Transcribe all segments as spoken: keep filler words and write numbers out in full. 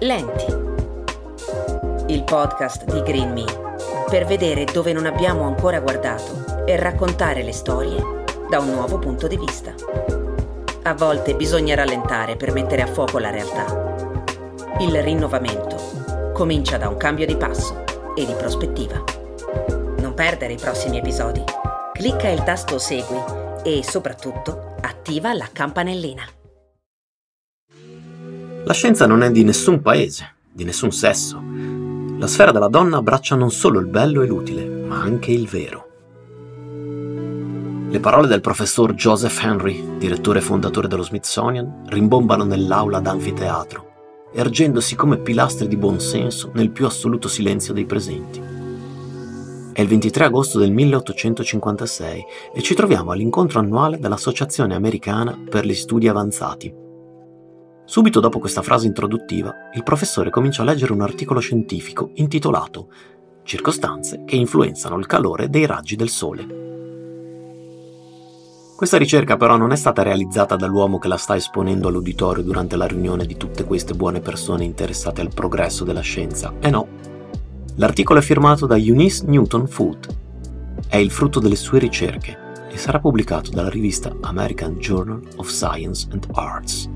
Lenti, il podcast di Green Me, per vedere dove non abbiamo ancora guardato e raccontare le storie da un nuovo punto di vista. A volte bisogna rallentare per mettere a fuoco la realtà. Il rinnovamento comincia da un cambio di passo e di prospettiva. Non perdere i prossimi episodi. Clicca il tasto Segui e soprattutto attiva la campanellina. La scienza non è di nessun paese, di nessun sesso. La sfera della donna abbraccia non solo il bello e l'utile, ma anche il vero. Le parole del professor Joseph Henry, direttore e fondatore dello Smithsonian, rimbombano nell'aula d'anfiteatro, ergendosi come pilastri di buonsenso nel più assoluto silenzio dei presenti. È il ventitré agosto del milleottocentocinquantasei e ci troviamo all'incontro annuale dell'Associazione Americana per gli Studi Avanzati. Subito dopo questa frase introduttiva, il professore comincia a leggere un articolo scientifico intitolato «Circostanze che influenzano il calore dei raggi del Sole». Questa ricerca però non è stata realizzata dall'uomo che la sta esponendo all'uditorio durante la riunione di tutte queste buone persone interessate al progresso della scienza, e no. L'articolo è firmato da Eunice Newton Foote. È il frutto delle sue ricerche e sarà pubblicato dalla rivista American Journal of Science and Arts.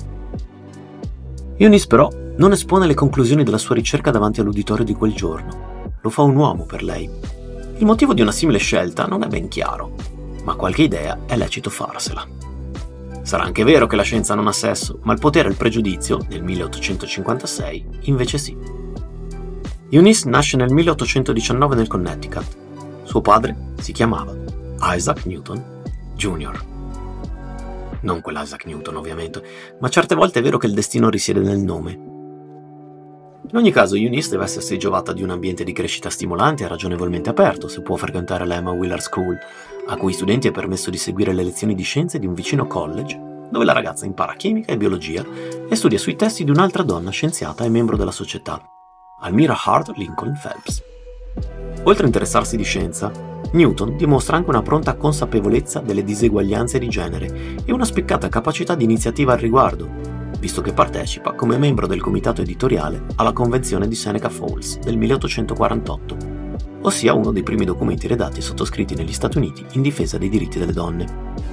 Eunice però non espone le conclusioni della sua ricerca davanti all'uditorio di quel giorno. Lo fa un uomo per lei. Il motivo di una simile scelta non è ben chiaro, ma qualche idea è lecito farsela. Sarà anche vero che la scienza non ha sesso, ma il potere e il pregiudizio, nel milleottocentocinquantasei, invece sì. Eunice nasce nel milleottocentodiciannove nel Connecticut. Suo padre si chiamava Isaac Newton Junior Non quell'Isaac Newton, ovviamente, ma certe volte è vero che il destino risiede nel nome. In ogni caso, Eunice deve essersi giovata di un ambiente di crescita stimolante e ragionevolmente aperto, se può frequentare la Emma Willard School, a cui studenti è permesso di seguire le lezioni di scienze di un vicino college, dove la ragazza impara chimica e biologia e studia sui testi di un'altra donna scienziata e membro della società, Almira Hart Lincoln Phelps. Oltre a interessarsi di scienza, Newton dimostra anche una pronta consapevolezza delle diseguaglianze di genere e una spiccata capacità di iniziativa al riguardo, visto che partecipa come membro del comitato editoriale alla Convenzione di Seneca Falls del milleottocentoquarantotto, ossia uno dei primi documenti redatti e sottoscritti negli Stati Uniti in difesa dei diritti delle donne.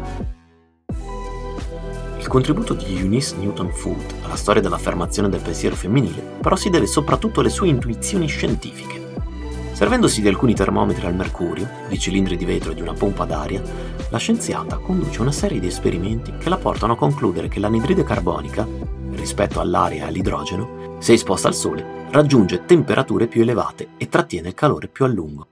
Il contributo di Eunice Newton Foote alla storia dell'affermazione del pensiero femminile però si deve soprattutto alle sue intuizioni scientifiche. Servendosi di alcuni termometri al mercurio, di cilindri di vetro e di una pompa d'aria, la scienziata conduce una serie di esperimenti che la portano a concludere che l'anidride carbonica, rispetto all'aria e all'idrogeno, se esposta al sole, raggiunge temperature più elevate e trattiene il calore più a lungo.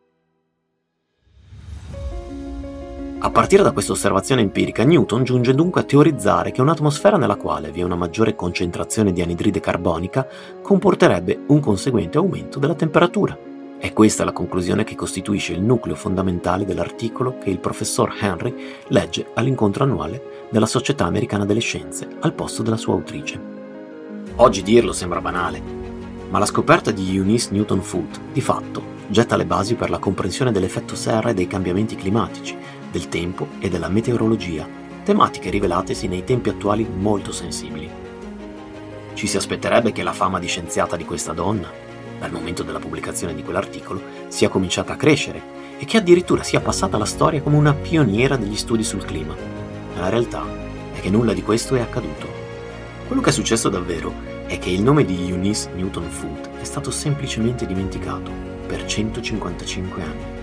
A partire da questa osservazione empirica, Newton giunge dunque a teorizzare che un'atmosfera nella quale vi è una maggiore concentrazione di anidride carbonica comporterebbe un conseguente aumento della temperatura. E questa è la conclusione che costituisce il nucleo fondamentale dell'articolo che il professor Henry legge all'incontro annuale della Società Americana delle Scienze al posto della sua autrice. Oggi dirlo sembra banale, ma la scoperta di Eunice Newton Foote, di fatto, getta le basi per la comprensione dell'effetto serra e dei cambiamenti climatici, del tempo e della meteorologia, tematiche rivelatesi nei tempi attuali molto sensibili. Ci si aspetterebbe che la fama di scienziata di questa donna, dal momento della pubblicazione di quell'articolo, sia cominciata a crescere e che addirittura sia passata alla storia come una pioniera degli studi sul clima. Ma la realtà è che nulla di questo è accaduto. Quello che è successo davvero è che il nome di Eunice Newton Foote è stato semplicemente dimenticato per centocinquantacinque anni.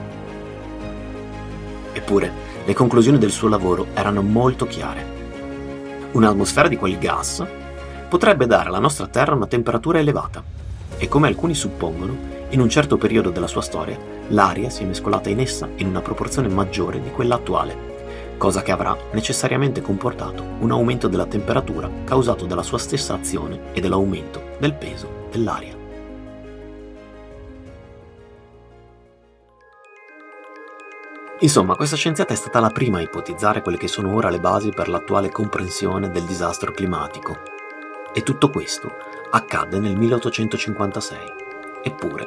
Eppure, le conclusioni del suo lavoro erano molto chiare. Un'atmosfera di quel gas potrebbe dare alla nostra Terra una temperatura elevata e, come alcuni suppongono, in un certo periodo della sua storia, l'aria si è mescolata in essa in una proporzione maggiore di quella attuale, cosa che avrà necessariamente comportato un aumento della temperatura causato dalla sua stessa azione e dall'aumento del peso dell'aria. Insomma, questa scienziata è stata la prima a ipotizzare quelle che sono ora le basi per l'attuale comprensione del disastro climatico. E tutto questo accadde nel milleottocentocinquantasei. Eppure,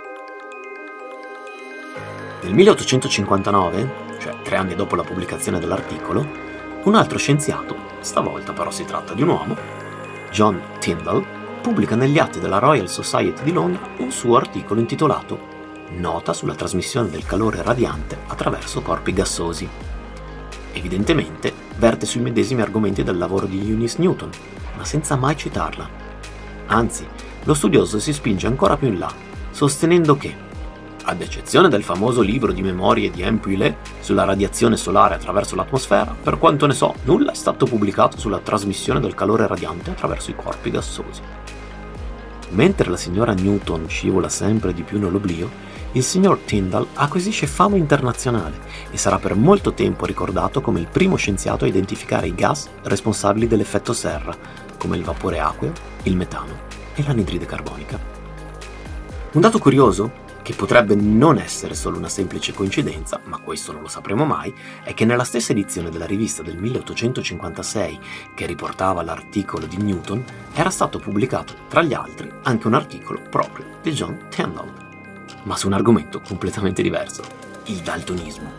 nel milleottocentocinquantanove, cioè tre anni dopo la pubblicazione dell'articolo, un altro scienziato, stavolta però si tratta di un uomo, John Tyndall, pubblica negli atti della Royal Society di Londra un suo articolo intitolato Nota sulla trasmissione del calore radiante attraverso corpi gassosi. Evidentemente verte sui medesimi argomenti del lavoro di Eunice Newton, ma senza mai citarla. Anzi, lo studioso si spinge ancora più in là, sostenendo che, ad eccezione del famoso libro di memorie di M. Pouillet sulla radiazione solare attraverso l'atmosfera, per quanto ne so, nulla è stato pubblicato sulla trasmissione del calore radiante attraverso i corpi gassosi. Mentre la signora Newton scivola sempre di più nell'oblio, il signor Tyndall acquisisce fama internazionale e sarà per molto tempo ricordato come il primo scienziato a identificare i gas responsabili dell'effetto serra, come il vapore acqueo, il metano e l'anidride carbonica. Un dato curioso, che potrebbe non essere solo una semplice coincidenza, ma questo non lo sapremo mai, è che nella stessa edizione della rivista del milleottocentocinquantasei che riportava l'articolo di Newton, era stato pubblicato, tra gli altri, anche un articolo proprio di John Tyndall, ma su un argomento completamente diverso, il daltonismo.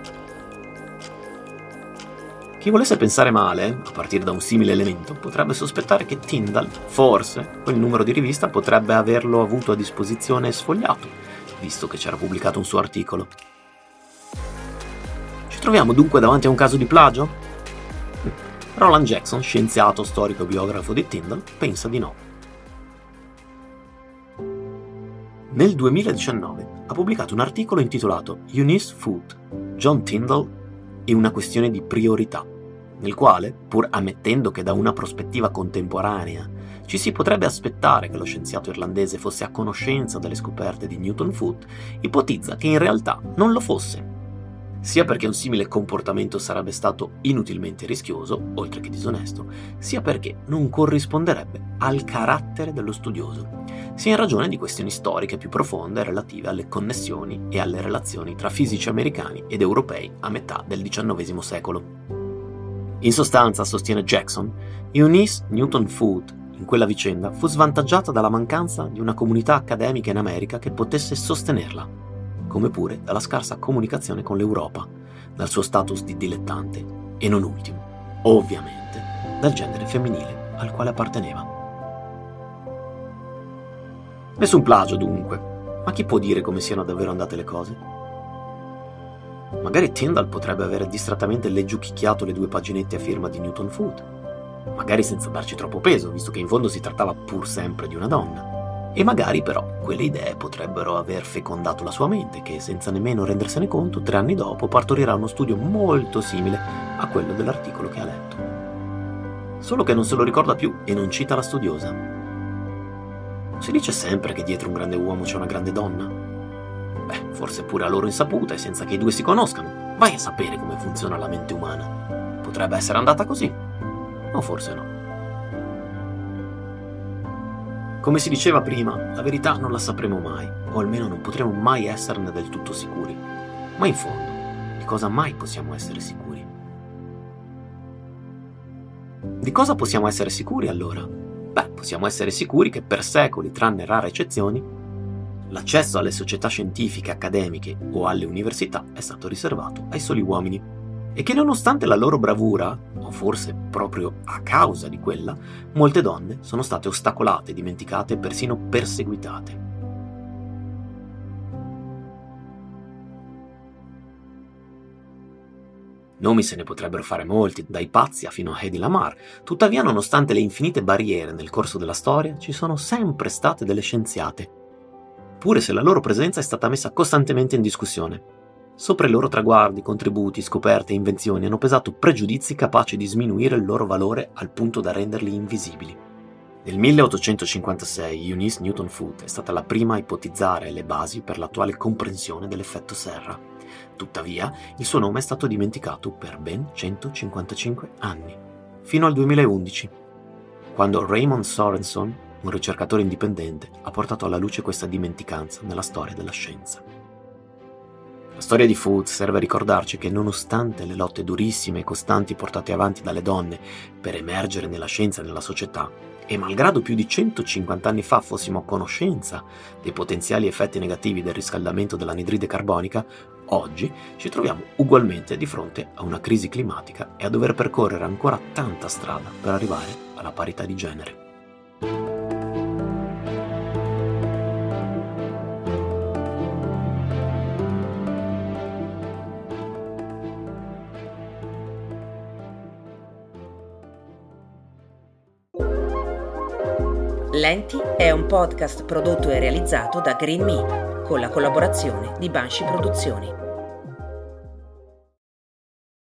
Chi volesse pensare male, a partire da un simile elemento, potrebbe sospettare che Tyndall, forse, quel numero di rivista potrebbe averlo avuto a disposizione e sfogliato, visto che c'era pubblicato un suo articolo. Ci troviamo dunque davanti a un caso di plagio? Roland Jackson, scienziato, storico e biografo di Tyndall, pensa di no. Nel duemiladiciannove ha pubblicato un articolo intitolato Eunice Foot, John Tyndall e una questione di priorità, nel quale, pur ammettendo che da una prospettiva contemporanea ci si potrebbe aspettare che lo scienziato irlandese fosse a conoscenza delle scoperte di Newton Foot, ipotizza che in realtà non lo fosse, sia perché un simile comportamento sarebbe stato inutilmente rischioso, oltre che disonesto, sia perché non corrisponderebbe al carattere dello studioso, sia in ragione di questioni storiche più profonde relative alle connessioni e alle relazioni tra fisici americani ed europei a metà del diciannovesimo secolo. In sostanza, sostiene Jackson, Eunice Newton Foot in quella vicenda fu svantaggiata dalla mancanza di una comunità accademica in America che potesse sostenerla, come pure dalla scarsa comunicazione con l'Europa, dal suo status di dilettante e non ultimo, ovviamente, dal genere femminile al quale apparteneva. Nessun plagio dunque, ma chi può dire come siano davvero andate le cose? Magari Tyndall potrebbe avere distrattamente leggiuchicchiato le due paginette a firma di Newton Foot, magari senza darci troppo peso, visto che in fondo si trattava pur sempre di una donna. E magari però quelle idee potrebbero aver fecondato la sua mente, che senza nemmeno rendersene conto, tre anni dopo partorirà uno studio molto simile a quello dell'articolo che ha letto. Solo che non se lo ricorda più e non cita la studiosa. Si dice sempre che dietro un grande uomo c'è una grande donna? Beh, forse pure a loro insaputa e senza che i due si conoscano. Vai a sapere come funziona la mente umana. Potrebbe essere andata così. O forse no. Come si diceva prima, la verità non la sapremo mai, o almeno non potremo mai esserne del tutto sicuri. Ma in fondo, di cosa mai possiamo essere sicuri? Di cosa possiamo essere sicuri allora? Beh, possiamo essere sicuri che per secoli, tranne rare eccezioni, l'accesso alle società scientifiche, accademiche o alle università è stato riservato ai soli uomini e che nonostante la loro bravura, o forse proprio a causa di quella, molte donne sono state ostacolate, dimenticate e persino perseguitate. Nomi se ne potrebbero fare molti, dai Pazzi fino a Hedy Lamarr, tuttavia nonostante le infinite barriere nel corso della storia ci sono sempre state delle scienziate, pure se la loro presenza è stata messa costantemente in discussione. Sopra i loro traguardi, contributi, scoperte e invenzioni hanno pesato pregiudizi capaci di sminuire il loro valore al punto da renderli invisibili. Nel milleottocentocinquantasei Eunice Newton Foot è stata la prima a ipotizzare le basi per l'attuale comprensione dell'effetto serra. Tuttavia, il suo nome è stato dimenticato per ben centocinquantacinque anni, fino al duemilaundici, quando Raymond Sorenson, un ricercatore indipendente, ha portato alla luce questa dimenticanza nella storia della scienza. La storia di Foot serve a ricordarci che nonostante le lotte durissime e costanti portate avanti dalle donne per emergere nella scienza e nella società, E malgrado più di centocinquanta anni fa fossimo a conoscenza dei potenziali effetti negativi del riscaldamento dell'anidride carbonica, oggi ci troviamo ugualmente di fronte a una crisi climatica e a dover percorrere ancora tanta strada per arrivare alla parità di genere. Lenti è un podcast prodotto e realizzato da Green Me, con la collaborazione di Banshee Produzioni.